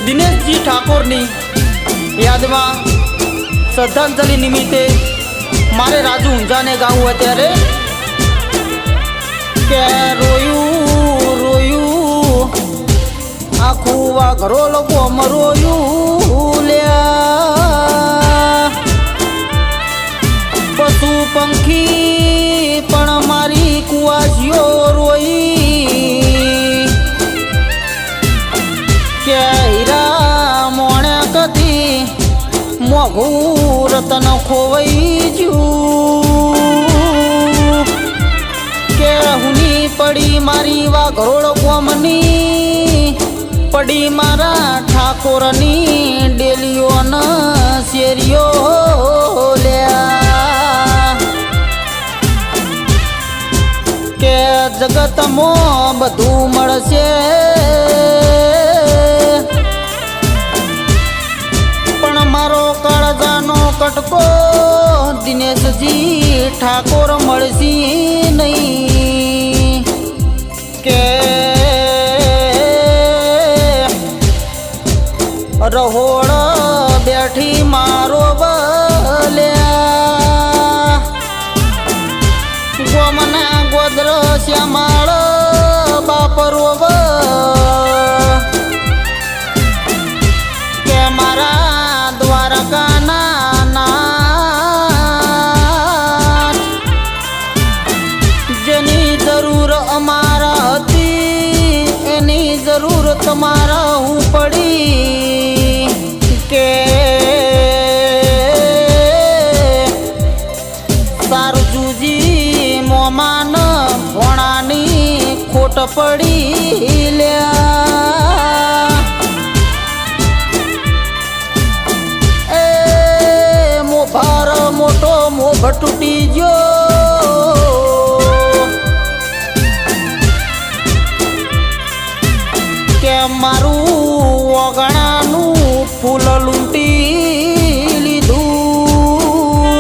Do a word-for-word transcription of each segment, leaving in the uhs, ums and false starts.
દિનેશજી ઠાકોરની યાદમાં શ્રદ્ધાંજલિ નિમિત્તે મારે રાજુ ઊંઝાને ગાવું અત્યારે કે રોયું રોયું આખું વાઘરો લોકો મરોયું લ્યા પશુ પંખી પણ મારી કુવાસીઓ રોઈ કે હીરા મોણે કદી મોઘું રતન ખોવાઈ જ્યું કે હુની પડી મારી વાઘરોળ કોમની પડી મારા ઠાકોરની ડેલીઓ ન શેરીઓ લ્યા કે જગતમાં બધું મળશે પણ મારો કાળજાનો કટકો દિનેશજી ઠાકોર મળશી નહીં કે રહોડ બેઠી મારો બલ્યા ગોમના ગોદર શ્યામાળ બાપરો કે મારા દ્વારકાના નાથ જેની જરૂર અમારા હતી એની જરૂર તમારા હું પડી કે સારજુજી મોમાન ભોણાની ખોટ પડી લ્યા એ મોભાર મોટો મોભ તૂટી ગયો કે મારું ઓગણાનું ફૂલ લૂંટી લીધું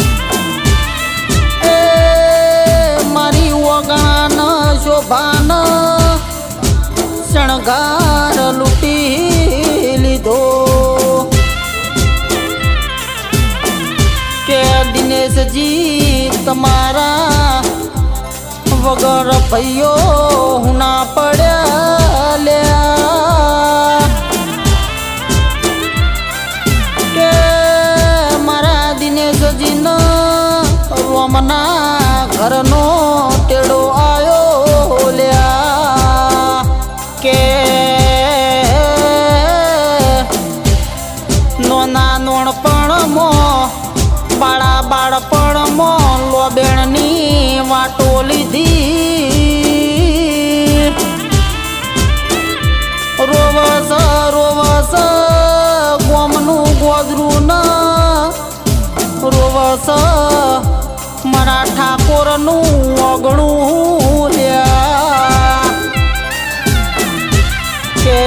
એ મારી ઓગણાન શોભાન શણગાર લૂંટી લીધો કે દિનેશજી તમારા વગર ભાઈઓ હું ના પડ્યા લ્યા કે મારા દિનેશજીનો રોમના ઘરનો તેડો આયો લ્યા કે નોના નોણપણમાં બાળા બાળપણમાં લોબેણની વાટો લીધી રોવસ રોવસ ગોમનું ગોદરું ન રોવસ મારા ઠાકોરનું ઓગણું લ્યા કે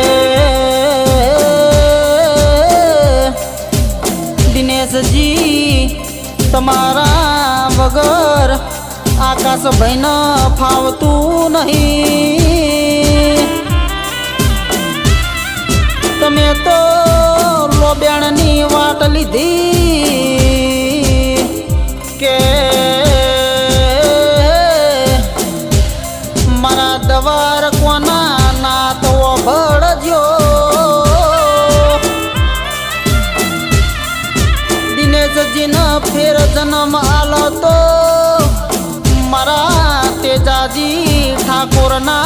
દિનેશજી તમારા વગર આકાશભાઈ ન ફાવતું નહીં તમે તો લોબેણની વાટ લીધી કે મારા દવાર કોના ના તો ભળજો દિનેશજીનો ફેર જન્મ આલો તો મારા તેજાજી ઠાકોરના